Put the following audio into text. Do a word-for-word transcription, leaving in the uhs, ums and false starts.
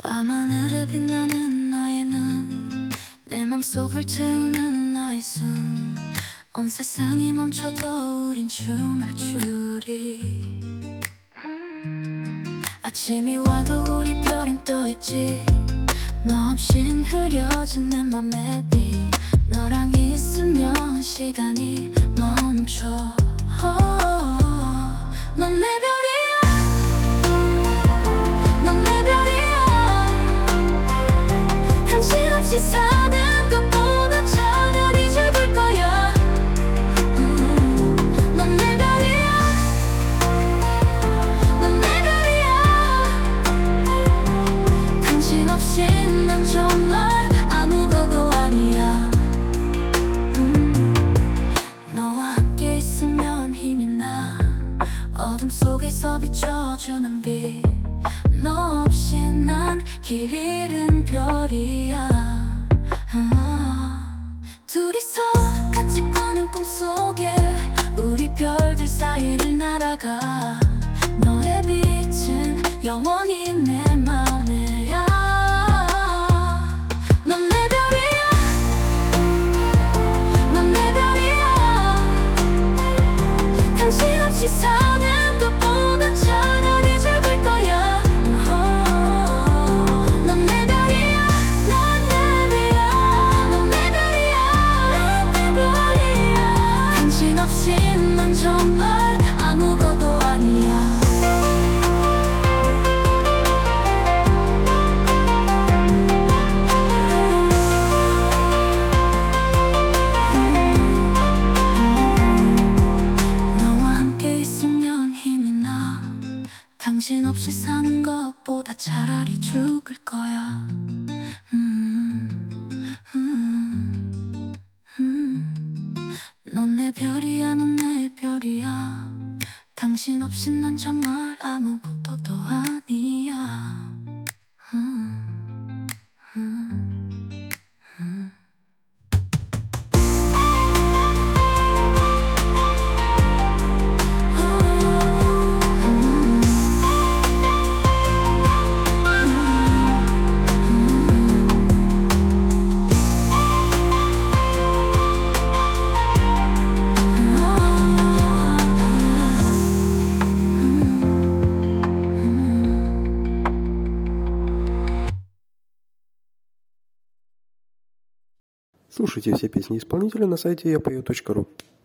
밤하늘에 빛나는 너의 눈, 내 맘속을 채우는 너의 숨. 온 세상이 멈춰도 우린 춤을 추리. 아침이 와도 우리 별은 떠있지. 너 없인 흐려진 내 맘의 빛. 너랑 있으면 시간이 멈춰. 넌 내 별이야, 넌 내 별이야. 당신 없이 사는 것보다 차라리 즐길 거야. 음, 넌 내 별이야, 넌 내 별이야. 당신 없이 난 정말 아무것도 아니야. 음, 너와 함께 있으면 힘이 나. 어둠 속에서 비춰주는 빛. 너 없이 난 길 잃은 별이야. 아, 둘이서 같이 꾸는 꿈속에 우리 별들 사이를 날아가. 너의 빛은 영원히 내 맘에야. 넌 내 별이야, 넌 내 별이야. 당신 없이 사는 것보다 차라리 즐길 거야. 넌 내 별이야, 넌 내 별이야, 넌 내 별이야, 넌 내 별이야. 당신 없이 난 정말 아무것도 아니야. 당신 없이 사는 것보다 차라리 죽을 거야. 음, 음, 음. 넌 내 별이야, 넌 내 별이야. 당신 없이 난 정말 아무것도 아니야. 음, 음, 음. Слушайте все песни исполнителя на сайте я пою точка ру.